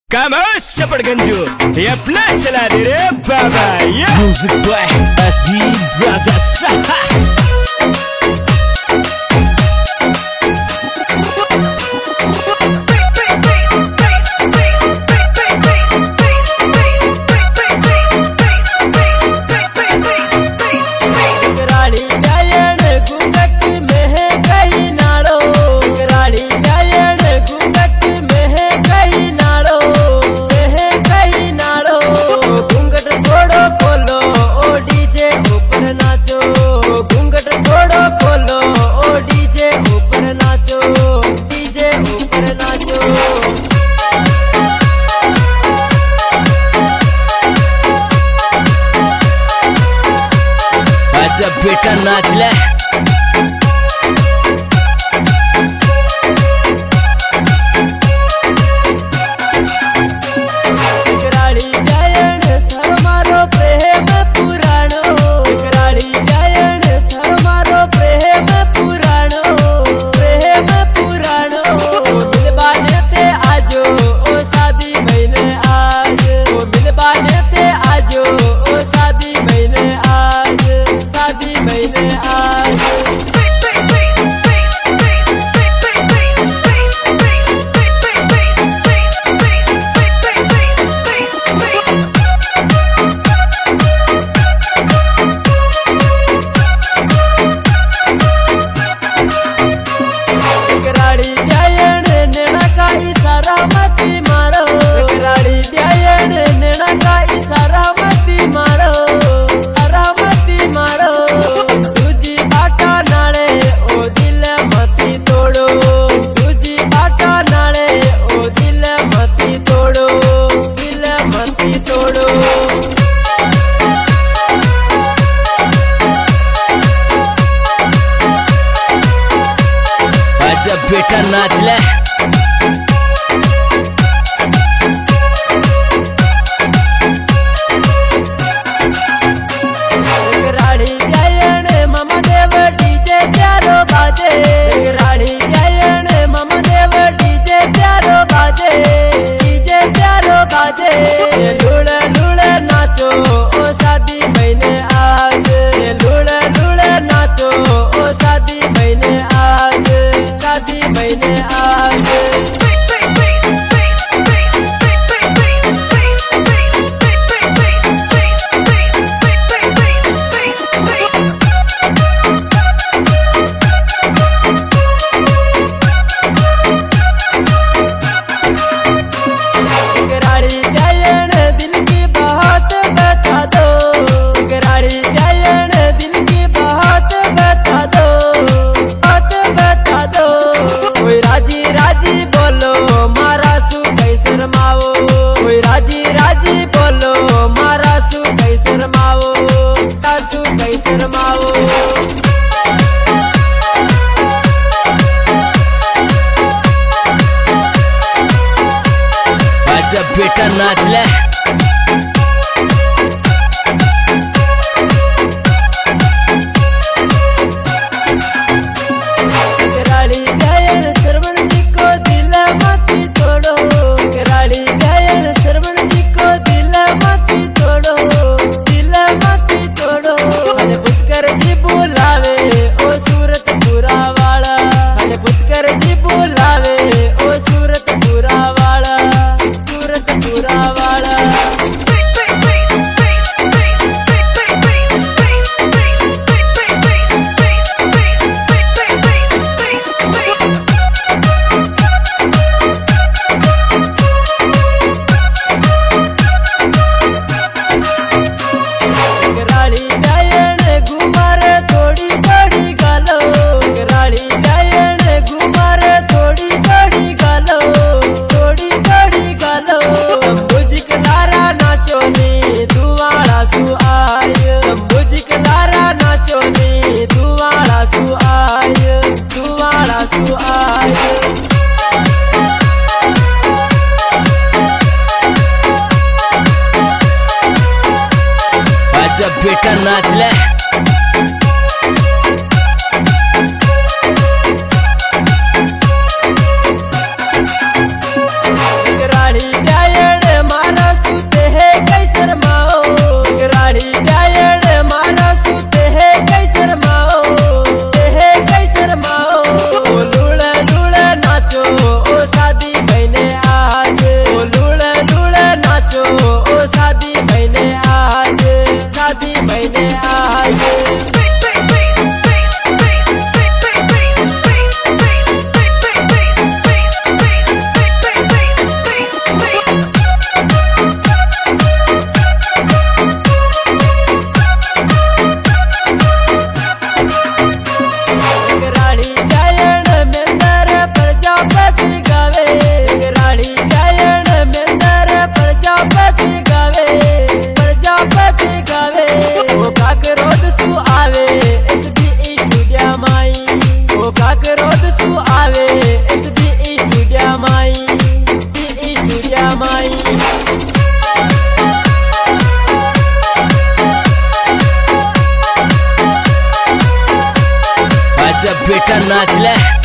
खामोश चपड़गंजू ये अपना चला दे रे बाबा। ये म्यूजिक बॉय एसबी ब्रदर्स। जब बेटा नाच ले जब बेटा नाच ले राड़ी गायन मामा देव डीजे प्यारो बाजे, राड़ी गायन मामा देव डीजे प्यारो बाजे, डीजे प्यारो बाजे। लुड़ लुड़ नाचो ओ शादी महीने आज, लुड़ लुड़ नाचो ओ शादी महीने आज, शादी महीने आज। जब बेटा नाच ले राड़ी गायन श्रवण जी को दिल मती तोड़ो, राड़ी गायन श्रवण जी को दिल मती तोड़ो, दिल मती तोड़ो। हने पुष्कर जी बुलावे ओ सूरत पूरा वाला, हने पुष्कर जी बुलावे ओ सूरत पूरा वाला, सूरत पूरा वाला। राड़ी गायन घुमार थोड़ी थोड़ी गालो, राड़ी गायन घुमार थोड़ी थोड़ी गालो, थोड़ी थोड़ी गालो। शंभूजी के लारा नाचो नी दुआड़ा सु आय, शंभूजी के लारा नाचो नी दुआड़ा सु आय, दुआड़ा सु आय। जब बेटा नाच ले राड़ी गायन नाच ले।